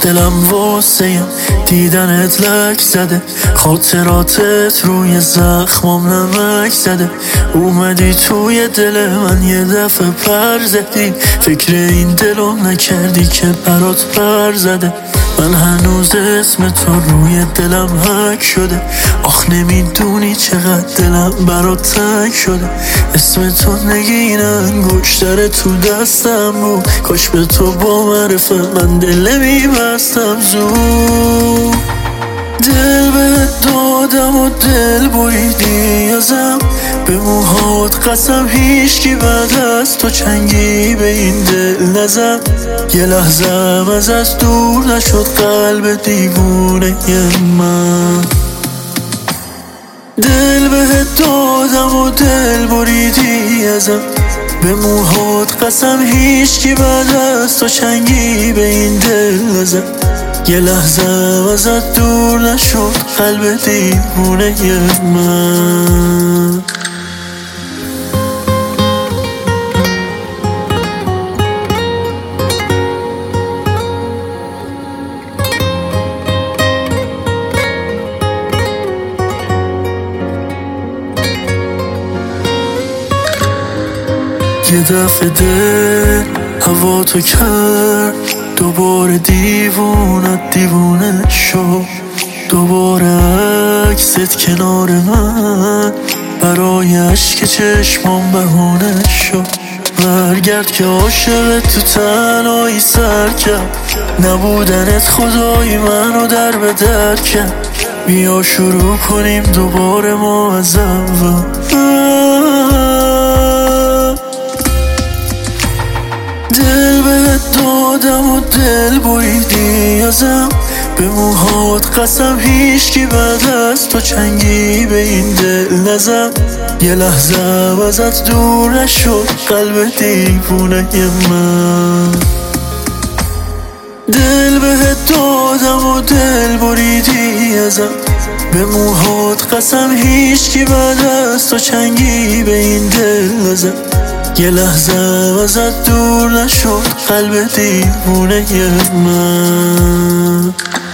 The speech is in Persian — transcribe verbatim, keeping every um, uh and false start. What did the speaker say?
دلم واسه دیدنت لک زده، خاطراتت روی زخمام نمک زده. اومدی توی دل من یه دفعه پر زدی، فکر این دلم نکردی که برات پر زده. من هنوز اسم تو روی دلم حک شده، آخ نمیدونی چقدر دلم برات تنگ شده. اسم تو نگین انگشتر تو دستم بود، کاش به تو با معرفه من دل میبستم زود. دل بهت دادم و دل بریدی ازم، به موهات قسم هیچکی بعد از تو چنگی به این دل نزد. یه لحظه ام ازت دور نشد قلب دیوونه من. دل بهت دادم و دل بریدی ازم، به موهات قسم هیچکی بعد از تو چنگی به این دل نزد. یه لحظه ام ازت دور نشد قلب دیوونه من. یه دفعه دل هوا تو کرد، دوباره دیوونت دیوونه شد. دوباره عکست کنار من برای عشق چشمام بهونه شد. برگرد که عاشقت تو تنهایی سر کرد، نبودنت خدای منو در به در کرد. بیا شروع کنیم دوباره ما از اول. دل بهت دادم و دل بریدی ازم، به موهات قسم هیچکی بعد از تو چنگی به این دل نزد. یه لحظه ام ازت دور نشد قلب دیوونه من. دل بهت دادم و دل بریدی ازم، به موهات قسم هیچکی بعد از تو چنگی به این دل نزد. یه لحظه ام ازت دور نشد قلب دیوونه من.